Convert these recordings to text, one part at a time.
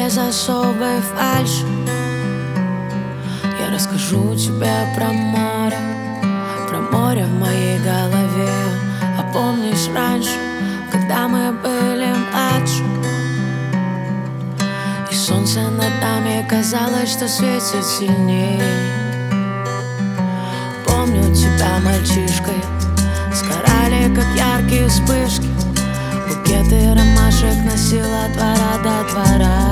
без особой фальши. Я расскажу тебе про море в моей голове. А помнишь раньше, когда мы были младше, и солнце над нами казалось, что светит сильнее. Помню тебя мальчишкой, сгорали, как яркие вспышки. Букеты ромашек носила от двора до двора.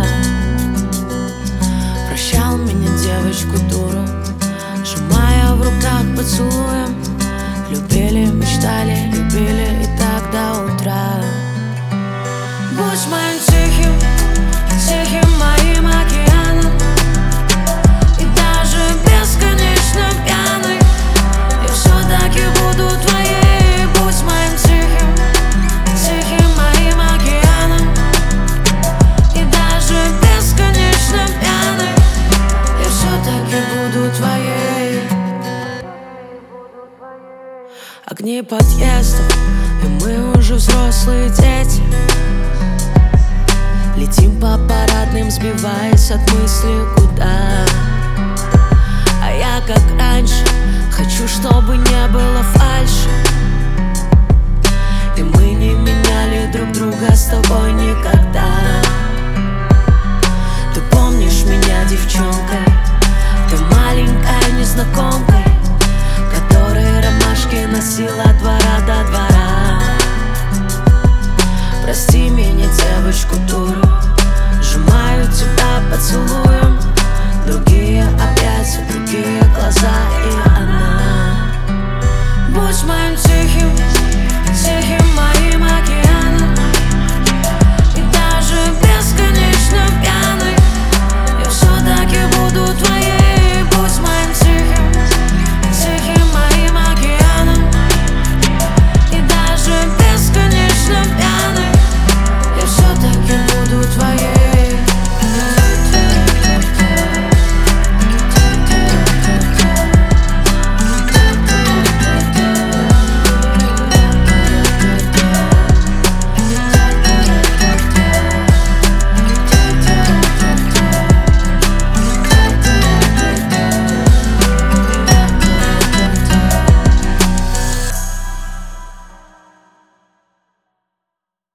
Прощал меня девочку дуру, сжимая в руках поцелуем. Любили, мечтали, любили и так до утра. Будь моим тихим, тихим моим океаном, и даже бесконечно пьяный я все-таки буду твоей. Будь моим тихим, тихим моим океаном, и даже бесконечно пьяный я все-таки буду твоей. Огни подъездов, и мы уже взрослые дети. Летим по парадным, сбиваясь от мысли куда. А я, как раньше, хочу, чтобы не было фальши. И мы не меняли друг друга с тобой никогда.